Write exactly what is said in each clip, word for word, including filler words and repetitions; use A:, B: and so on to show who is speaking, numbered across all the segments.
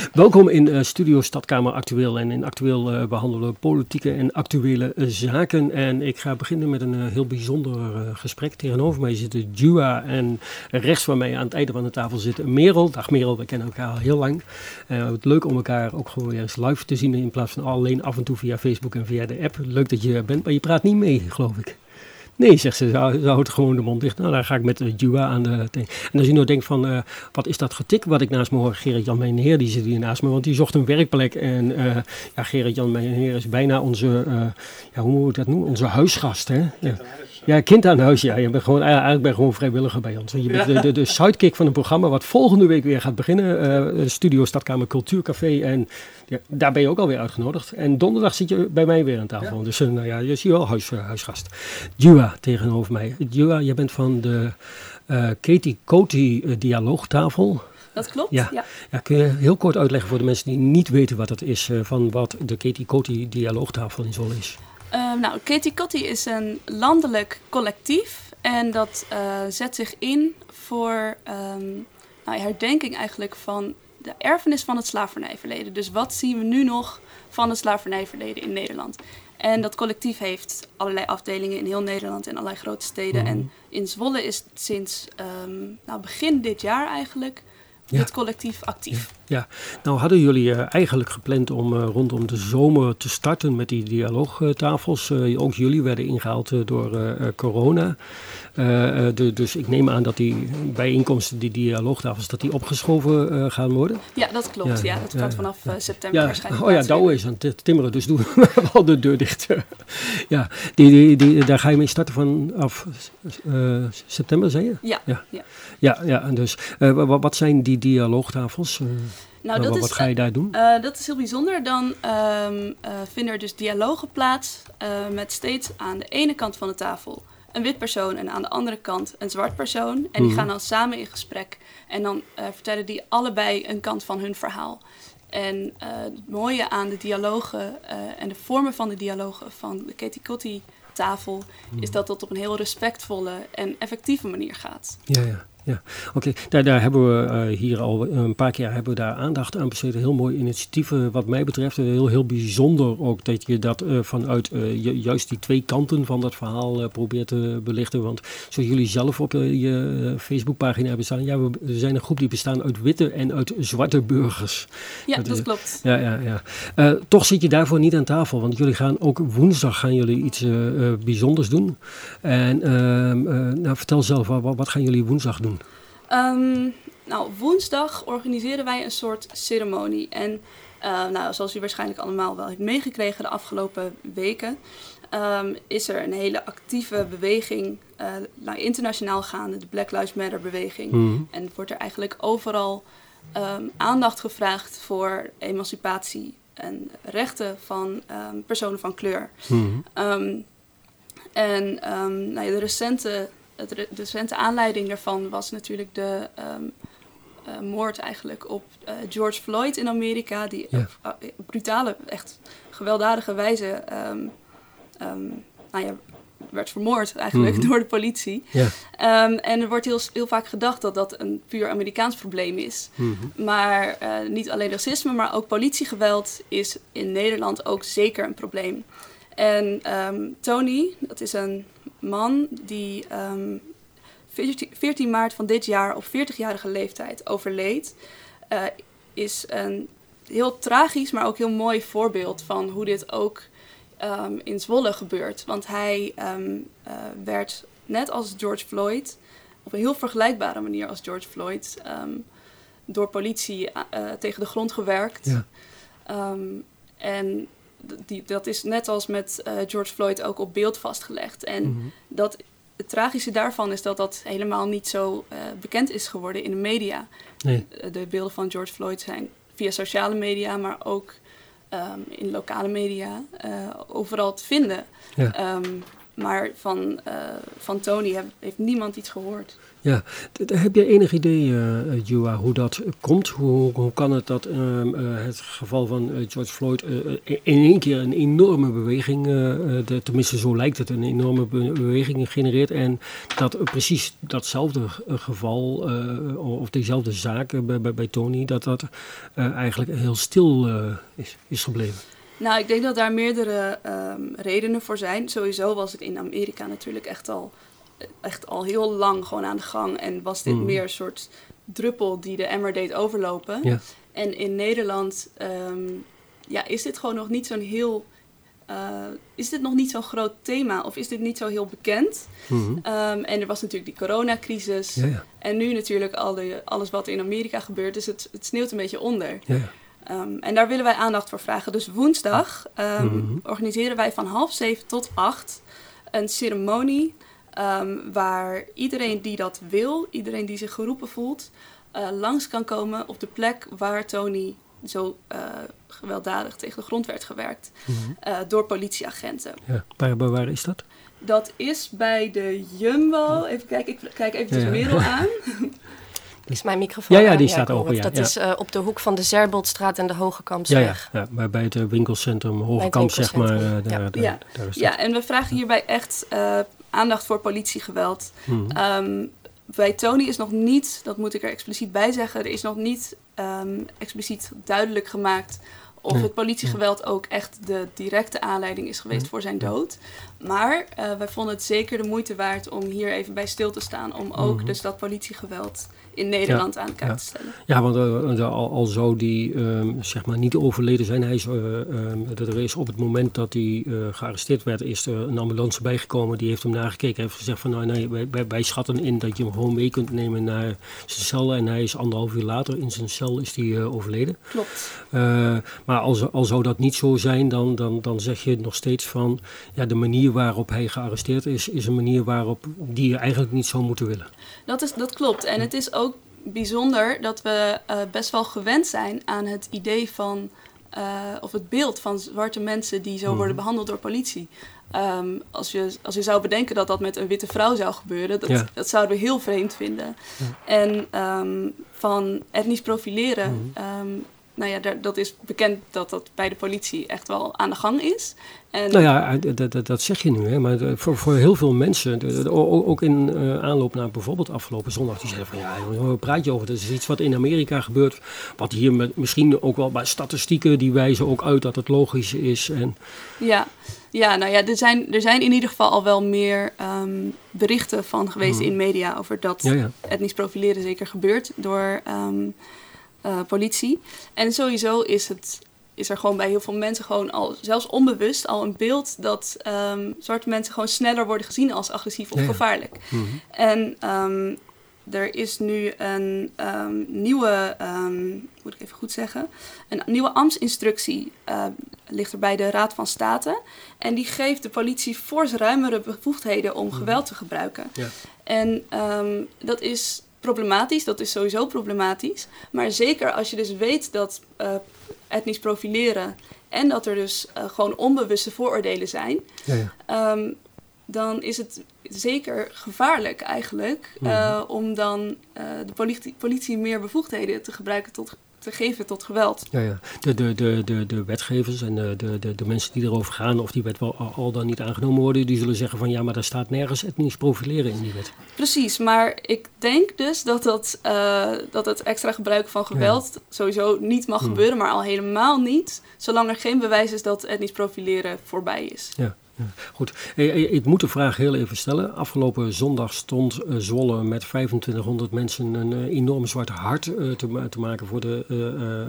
A: Welkom in uh, Studio Stadkamer Actueel. En in Actueel uh, behandelen we politieke en actuele uh, zaken. En ik ga beginnen met een uh, heel bijzonder uh, gesprek. Tegenover mij zitten Djoa en rechts van mij aan het einde van de tafel zit Merel. Dag Merel, we kennen elkaar al heel lang. Uh, het leuk om elkaar ook gewoon weer eens live te zien in plaats van alleen af en toe via Facebook en via de app. Leuk dat je er bent, maar je praat niet mee, geloof ik. Nee, zegt ze, ze houdt gewoon de mond dicht. Nou, dan ga ik met uh, Djoa aan de thing. En als je nou denkt van, uh, wat is dat getik wat ik naast me hoor? Gerrit-Jan Meijenheer, die zit hier naast me, want die zocht een werkplek. En uh, ja, Gerrit-Jan Meijenheer is bijna onze, uh, ja, hoe moet ik dat noemen? Onze huisgast, hè? Ja. Ja, kind aan huis, ja. Je bent gewoon, eigenlijk ben je gewoon vrijwilliger bij ons. Je bent de, de, de sidekick van een programma wat volgende week weer gaat beginnen. Uh, Studio Stadkamer Cultuurcafé. En ja, daar ben je ook alweer uitgenodigd. En donderdag zit je bij mij weer aan tafel. Ja. Dus uh, nou ja, je ziet wel huis, uh, huisgast. Djoa tegenover mij. Djoa, je bent van de uh, Katie Coty uh, dialoogtafel.
B: Dat klopt,
A: ja.
B: ja.
A: Ja. Kun je heel kort uitleggen voor de mensen die niet weten wat het is, uh, van wat de Katie Coty dialoogtafel in Zwolle is?
B: Uh, nou, Katie Coty is een landelijk collectief en dat uh, zet zich in voor um, nou, herdenking eigenlijk van de erfenis van het slavernijverleden. Dus wat zien we nu nog van het slavernijverleden in Nederland? En dat collectief heeft allerlei afdelingen in heel Nederland en allerlei grote steden. Mm-hmm. En in Zwolle is sinds um, nou, begin dit jaar eigenlijk ja. dit collectief actief.
A: Ja. Ja, nou hadden jullie uh, eigenlijk gepland om uh, rondom de zomer te starten met die dialoogtafels. Uh, ook jullie werden ingehaald uh, door uh, uh, corona. Uh, uh, de, dus ik neem aan dat die bijeenkomsten, die dialoogtafels, dat die opgeschoven uh, gaan worden.
B: Ja, dat klopt. Ja, ja dat gaat
A: ja,
B: vanaf uh, september
A: ja.
B: waarschijnlijk.
A: Oh ja, Douwe is aan het timmeren, dus doen we wel de deur dicht. Ja, die, die, die, daar ga je mee starten vanaf uh, september, zei je?
B: Ja.
A: Ja,
B: ja.
A: ja, ja dus uh, wat, wat zijn die dialoogtafels? Uh,
B: Nou, dat
A: wat
B: is,
A: ga je daar doen?
B: Uh, dat is heel bijzonder. Dan um, uh, vinden er dus dialogen plaats uh, met steeds aan de ene kant van de tafel een wit persoon en aan de andere kant een zwart persoon. En die mm-hmm. gaan dan samen in gesprek en dan uh, vertellen die allebei een kant van hun verhaal. En uh, het mooie aan de dialogen uh, en de vormen van de dialogen van de Katie Coty tafel mm. is dat dat op een heel respectvolle en effectieve manier gaat.
A: Ja, ja. Ja, oké. Okay. Daar, daar hebben we uh, hier al een paar keer hebben we daar aandacht aan besteed. Heel mooi initiatief uh, wat mij betreft. Heel, heel bijzonder ook dat je dat uh, vanuit uh, ju- juist die twee kanten van dat verhaal uh, probeert te belichten. Want zoals jullie zelf op uh, je uh, Facebookpagina hebben staan. Ja, we, we zijn een groep die bestaan uit witte en uit zwarte burgers.
B: Ja, dat,
A: dat
B: uh, klopt.
A: Ja, ja, ja. Uh, toch zit je daarvoor niet aan tafel. Want jullie gaan ook woensdag gaan jullie iets uh, uh, bijzonders doen. En uh, uh, nou, vertel zelf, wat, wat gaan jullie woensdag doen?
B: Um, nou, woensdag organiseren wij een soort ceremonie. En uh, nou, zoals u waarschijnlijk allemaal wel heeft meegekregen de afgelopen weken, um, is er een hele actieve beweging, uh, nou, internationaal gaande, de Black Lives Matter beweging. Mm-hmm. En wordt er eigenlijk overal um, aandacht gevraagd voor emancipatie en rechten van um, personen van kleur. Mm-hmm. Um, en um, nou ja, de recente... De recente aanleiding daarvan was natuurlijk de um, uh, moord eigenlijk op uh, George Floyd in Amerika. Die ja. op uh, brutale, echt gewelddadige wijze um, um, nou ja, werd vermoord eigenlijk mm-hmm. door de politie. Ja. Um, en er wordt heel, heel vaak gedacht dat dat een puur Amerikaans probleem is. Mm-hmm. Maar uh, niet alleen racisme, maar ook politiegeweld is in Nederland ook zeker een probleem. En um, Tony, dat is een man die um, veertien maart van dit jaar op veertigjarige leeftijd overleed, uh, is een heel tragisch, maar ook heel mooi voorbeeld van hoe dit ook um, in Zwolle gebeurt. Want hij um, uh, werd, net als George Floyd, op een heel vergelijkbare manier als George Floyd, um, door politie uh, tegen de grond gewerkt. Ja. Um, en Die, dat is net als met uh, George Floyd ook op beeld vastgelegd. En mm-hmm. dat, het tragische daarvan is dat dat helemaal niet zo uh, bekend is geworden in de media. Nee. De, de beelden van George Floyd zijn via sociale media, maar ook um, in lokale media uh, overal te vinden. Ja. Um, maar van, uh, van Tony heb, heeft niemand iets gehoord.
A: Ja, heb je enig idee, uh, Jua, hoe dat komt? Hoe, hoe kan het dat uh, uh, het geval van uh, George Floyd uh, in één keer een enorme beweging, uh, de, tenminste zo lijkt het, een enorme be- beweging genereert en dat uh, precies datzelfde geval uh, of diezelfde zaak uh, bij, bij Tony, dat dat uh, eigenlijk heel stil uh, is, is gebleven?
B: Nou, ik denk dat daar meerdere um, redenen voor zijn. Sowieso was het in Amerika natuurlijk echt al... echt al heel lang gewoon aan de gang. En was dit mm. meer een soort druppel die de emmer deed overlopen. Ja. En in Nederland um, ja, is dit gewoon nog niet zo'n heel... Uh, is dit nog niet zo'n groot thema? Of is dit niet zo heel bekend? Mm-hmm. Um, en er was natuurlijk die coronacrisis. Ja, ja. En nu natuurlijk al de, alles wat in Amerika gebeurt. Dus het, het sneeuwt een beetje onder. Ja, ja. Um, en daar willen wij aandacht voor vragen. Dus woensdag um, mm-hmm. organiseren wij van half zeven tot acht een ceremonie... Um, waar iedereen die dat wil, iedereen die zich geroepen voelt, uh, langs kan komen op de plek waar Tony zo uh, gewelddadig tegen de grond werd gewerkt mm-hmm. uh, door politieagenten. Ja,
A: waar, waar is dat?
B: Dat is bij de Jumbo. Even kijken, ik kijk even de ja, ja. Merel aan.
C: Is mijn microfoon
A: Ja, ja, die
C: aan?
A: staat ja, open. Ja,
C: dat
A: ja.
C: is uh, op de hoek van de Zerbaldstraat en de Hogekampsweg.
A: Ja, ja, ja, bij het winkelcentrum Hogekamp, zeg maar. Uh, daar,
B: ja.
A: Daar,
B: ja.
A: daar is
B: ja, en we vragen hierbij echt uh, aandacht voor politiegeweld. Hmm. Um, bij Tony is nog niet, dat moet ik er expliciet bij zeggen, er is nog niet um, expliciet duidelijk gemaakt of nee. het politiegeweld ook echt de directe aanleiding is geweest nee. voor zijn dood. Maar uh, wij vonden het zeker de moeite waard om hier even bij stil te staan. Om ook mm-hmm. dus dat politiegeweld in Nederland ja, aan de kaart
A: ja.
B: te stellen.
A: Ja, want uh, al, al zou die um, zeg maar niet overleden zijn. Hij is, uh, um, er is op het moment dat hij uh, gearresteerd werd, is er een ambulance bijgekomen. Die heeft hem nagekeken. Heeft gezegd van nou nee, wij, wij schatten in dat je hem gewoon mee kunt nemen naar zijn cel. En hij is anderhalf uur later in zijn cel is die, uh, overleden.
B: Klopt.
A: Uh, maar als, al zou dat niet zo zijn, dan, dan, dan zeg je nog steeds van ja, de manier waarop hij gearresteerd is, is een manier waarop die je eigenlijk niet zou moeten willen.
B: Dat, is, dat klopt. En het is ook bijzonder dat we uh, best wel gewend zijn aan het idee van, uh, of het beeld van zwarte mensen die zo mm. worden behandeld door politie. Um, als, je, als je zou bedenken dat dat met een witte vrouw zou gebeuren, dat, ja. dat zouden we heel vreemd vinden. Ja. En um, van etnisch profileren, mm. um, nou ja, daar, dat is bekend dat dat bij de politie echt wel aan de gang is. En
A: nou ja, dat, dat, dat zeg je nu, hè, maar de, voor, voor heel veel mensen, de, de, ook in uh, aanloop naar bijvoorbeeld afgelopen zondag, die zeggen van ja, waar praat je over? Dat is iets wat in Amerika gebeurt, wat hier met, misschien ook wel bij statistieken, die wijzen ook uit dat het logisch is. En
B: ja, ja, nou ja, er zijn, er zijn in ieder geval al wel meer um, berichten van geweest hmm. in media over dat ja, ja. etnisch profileren zeker gebeurt door um, uh, politie. En sowieso is het... is er gewoon bij heel veel mensen gewoon al, zelfs onbewust, al een beeld dat um, zwarte mensen gewoon sneller worden gezien als agressief of ja. gevaarlijk. Mm-hmm. En um, er is nu een um, nieuwe, um, moet ik even goed zeggen, een nieuwe ambtsinstructie uh, ligt er bij de Raad van State. En die geeft de politie fors ruimere bevoegdheden om mm-hmm. geweld te gebruiken. Ja. En um, dat is problematisch, dat is sowieso problematisch. Maar zeker als je dus weet dat uh, etnisch profileren en dat er dus uh, gewoon onbewuste vooroordelen zijn, ja, ja. Um, dan is het zeker gevaarlijk eigenlijk uh, mm-hmm. om dan uh, de politie, politie meer bevoegdheden te gebruiken tot te geven tot geweld.
A: Ja, ja. De, de, de, de, de wetgevers en de, de, de, de mensen die erover gaan, of die wet wel al, al dan niet aangenomen worden, die zullen zeggen van ja, maar daar staat nergens etnisch profileren in die wet.
B: Precies, maar ik denk dus dat, dat, uh, dat het extra gebruik van geweld ja. sowieso niet mag hmm. gebeuren, maar al helemaal niet, zolang er geen bewijs is dat etnisch profileren voorbij is.
A: Ja. Ja, goed, ik moet de vraag heel even stellen. Afgelopen zondag stond uh, Zwolle met vijfentwintighonderd mensen een uh, enorm zwart hart uh, te, te maken voor de, uh,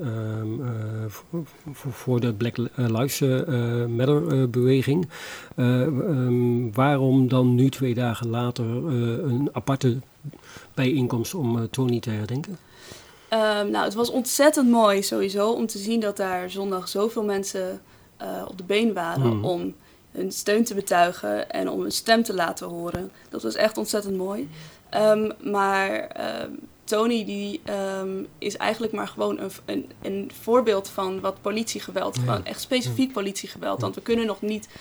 A: uh, uh, voor, voor de Black Lives uh, Matter uh, beweging. Uh, um, waarom dan nu twee dagen later uh, een aparte bijeenkomst om uh, Tony te herdenken?
B: Um, nou, het was ontzettend mooi sowieso om te zien dat daar zondag zoveel mensen uh, op de been waren mm. om hun steun te betuigen en om hun stem te laten horen. Dat was echt ontzettend mooi. Um, maar uh, Tony die, um, is eigenlijk maar gewoon een, een, een voorbeeld van wat politiegeweld, ja. gewoon echt specifiek politiegeweld. Want we kunnen nog niet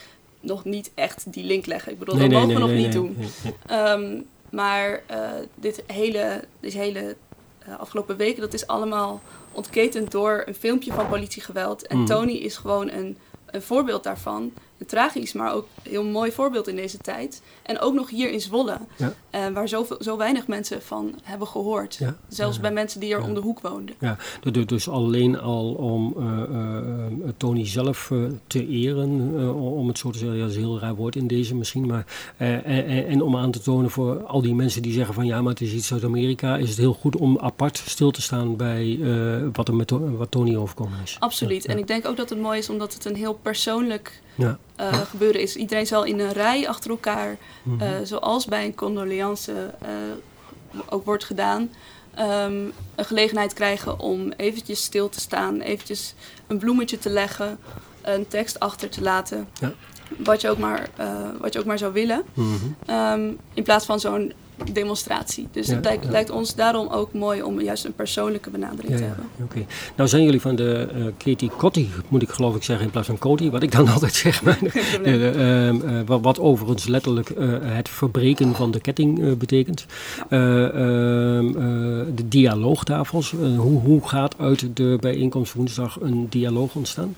B: nog niet echt die link leggen. Ik bedoel,
A: nee,
B: dat
A: nee,
B: mogen
A: nee,
B: we
A: nee,
B: nog
A: nee,
B: niet
A: nee,
B: doen.
A: nee.
B: Um, maar uh, dit hele, deze hele uh, afgelopen weken, dat is allemaal ontketend door een filmpje van politiegeweld. En mm. Tony is gewoon een, een voorbeeld daarvan. Een tragisch, maar ook een heel mooi voorbeeld in deze tijd. En ook nog hier in Zwolle, ja. uh, waar zoveel, zo weinig mensen van hebben gehoord. Ja. Zelfs ja. bij mensen die er ja. om de hoek woonden.
A: Ja, dus alleen al om uh, uh, Tony zelf uh, te eren, uh, om het zo te zeggen, ja, dat is een heel raar woord in deze misschien, maar uh, en, en om aan te tonen voor al die mensen die zeggen van ja, maar het is iets uit Amerika, is het heel goed om apart stil te staan bij uh, wat er met to- wat Tony overkomen is.
B: Absoluut. Ja, ja. En ik denk ook dat het mooi is omdat het een heel persoonlijk
A: ja.
B: Uh, gebeuren is. Iedereen zal in een rij achter elkaar, mm-hmm. uh, zoals bij een condoleance uh, ook wordt gedaan, um, een gelegenheid krijgen om eventjes stil te staan, eventjes een bloemetje te leggen, een tekst achter te laten, ja. wat, je ook maar, uh, wat je ook maar zou willen, mm-hmm. um, in plaats van zo'n demonstratie. Dus ja, het lijkt, ja. lijkt ons daarom ook mooi om juist een persoonlijke benadering ja, te hebben.
A: Ja, Oké. Okay. Nou zijn jullie van de uh, Katie Kotti, moet ik geloof ik zeggen, in plaats van Coty, wat ik dan altijd zeg. Maar, de, uh, uh, wat, wat overigens letterlijk uh, het verbreken van de ketting uh, betekent. Ja. Uh, uh, uh, de dialoogtafels. Uh, hoe, hoe gaat uit de bijeenkomst woensdag een dialoog ontstaan?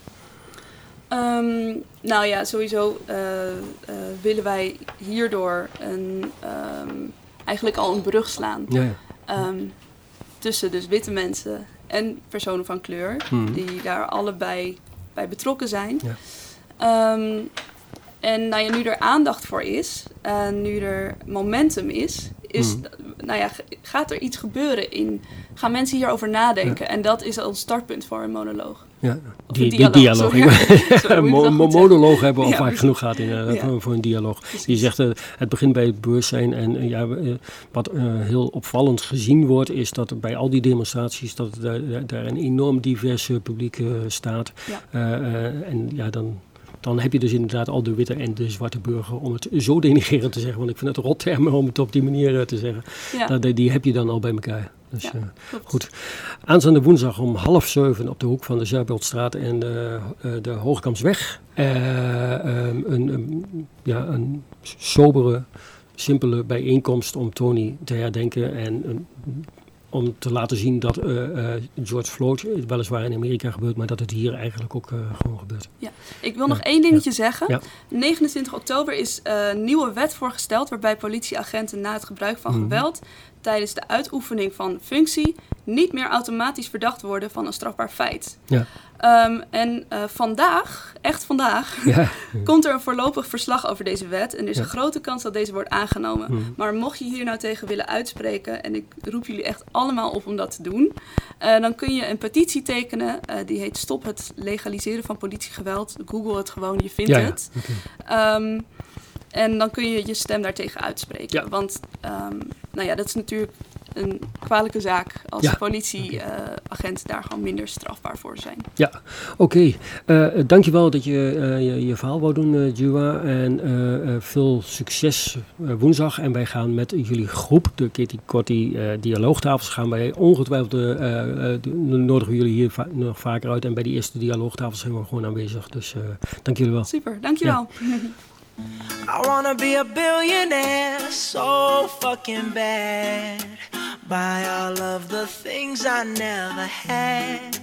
B: Um, nou ja, sowieso uh, uh, willen wij hierdoor een, um, eigenlijk al een brug slaan ja, ja. Um, tussen dus witte mensen en personen van kleur, mm. die daar allebei bij betrokken zijn. Ja. Um, en nou ja, nu er aandacht voor is, uh, nu er momentum is, is mm. nou ja, gaat er iets gebeuren in, gaan mensen hierover nadenken. Ja. En dat is al een startpunt voor een monoloog.
A: Ja, die, die dialoog. dialoog. Mo- mo- monoloog hebben we al ja, vaak genoeg gehad in, uh, ja. voor, voor een dialoog. Precies. Je zegt uh, het begint bij het bewustzijn en uh, ja, uh, wat uh, heel opvallend gezien wordt is dat bij al die demonstraties dat daar, daar een enorm divers uh, publiek uh, staat. Ja. Uh, uh, en ja, dan... Dan heb je dus inderdaad al de witte en de zwarte burger, om het zo denigrerend te zeggen. Want ik vind het rottermen om het op die manier uh, te zeggen. Ja. Dat, die heb je dan al bij elkaar. Dus ja, uh, goed. Aanstaande woensdag om half zeven op de hoek van de Zuidbeeldstraat en de, uh, de Hoogkampsweg. Uh, um, een, um, ja, een sobere, simpele bijeenkomst om Tony te herdenken en een, om te laten zien dat uh, uh, George Floyd weliswaar in Amerika gebeurt, maar dat het hier eigenlijk ook uh, gewoon gebeurt.
B: Ja, ik wil nog ja. één dingetje ja. zeggen.
A: Ja.
B: negenentwintig oktober is uh, een nieuwe wet voorgesteld waarbij politieagenten na het gebruik van mm-hmm. geweld tijdens de uitoefening van functie niet meer automatisch verdacht worden van een strafbaar feit. Ja. Um, en uh, vandaag, echt vandaag, ja. komt er een voorlopig verslag over deze wet. En er is ja. een grote kans dat deze wordt aangenomen. Mm. Maar mocht je hier nou tegen willen uitspreken, en ik roep jullie echt allemaal op om dat te doen, uh, dan kun je een petitie tekenen. Uh, die heet Stop het legaliseren van politiegeweld. Google het gewoon, je vindt ja, het. Ja. Okay. Um, en dan kun je je stem daartegen uitspreken. Ja. Want um, nou ja, dat is natuurlijk een kwalijke zaak als ja. politieagenten uh, daar gewoon minder strafbaar voor zijn.
A: Ja, oké. Okay. Uh, dankjewel dat je uh, je, je verhaal wou doen, uh, Djoa. En uh, uh, veel succes uh, woensdag. En wij gaan met jullie groep, de Katie Kotti uh, dialoogtafels, gaan wij ongetwijfeld, uh, uh, de, nodigen we jullie hier va- nog vaker uit. En bij die eerste dialoogtafels zijn we gewoon aanwezig. Dus uh, dank jullie wel.
B: Super, dankjewel. Ja.
D: I wanna be a billionaire, so fucking bad. Buy all of the things I never had.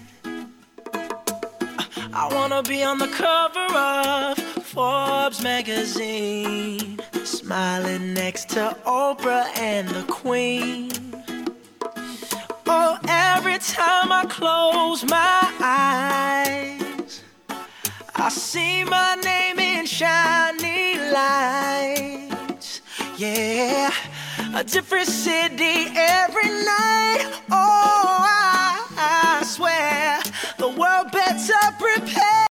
D: I wanna be on the cover of Forbes magazine, smiling next to Oprah and the Queen. Oh, every time I close my eyes, I see my name in shiny lights. Yeah, a different city every night. Oh, I, I swear the world better prepare.